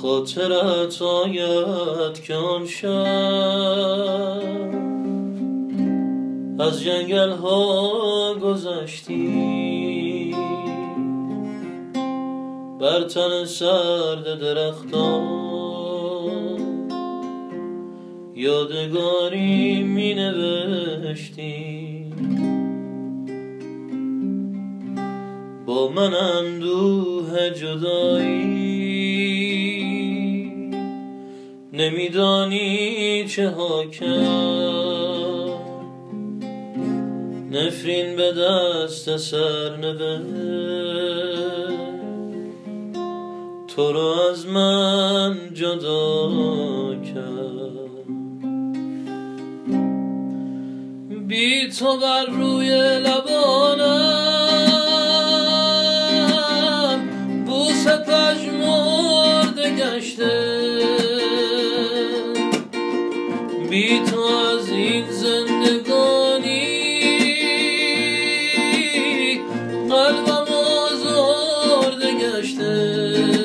خاطرت آید که آن شب از جنگل ها گذشتی، بر تن سرد درختان یادگاری می نوشتی. با من اندوه جدایی نمیدانی چه ها کرد، نفرین به دست سر نوشت تو رو از من جدا کرد. بی تو بر روی لبانم بوس پژمرده گشته، بی تو از این زندگانی قلبم آزرده گشته.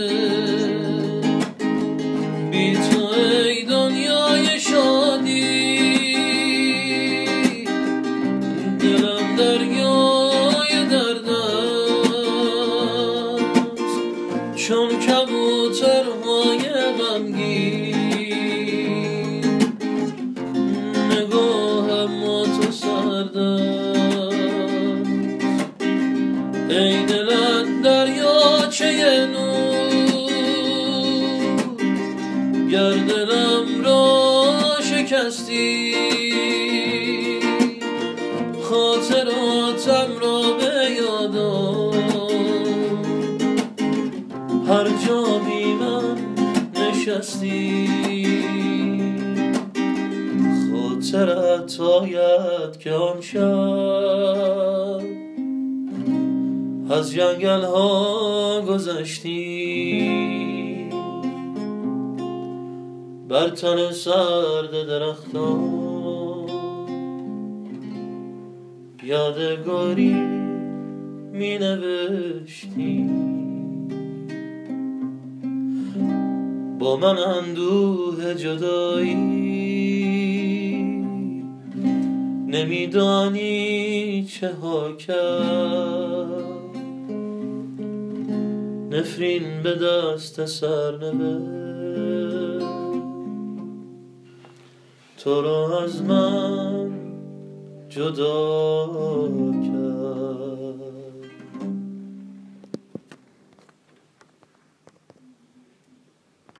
بی تو ای دنیای شادی دلم دریای درد است، چون کبوترهای غمگین نگاهم ما تو سرد است. ای دلت دریاچه نور، گر دلم را شکستی خاطراتم را به یادم هر جا بی من نشستی. خاطرت آید که آن شب از جنگل ها گذشتی، بر تن سرد درختان یادگاری می نوشتی. با من اندوه جدایی نمیدانی چه ها کرد، نفرین به دست سر نوشت تو را از من جدا کرد.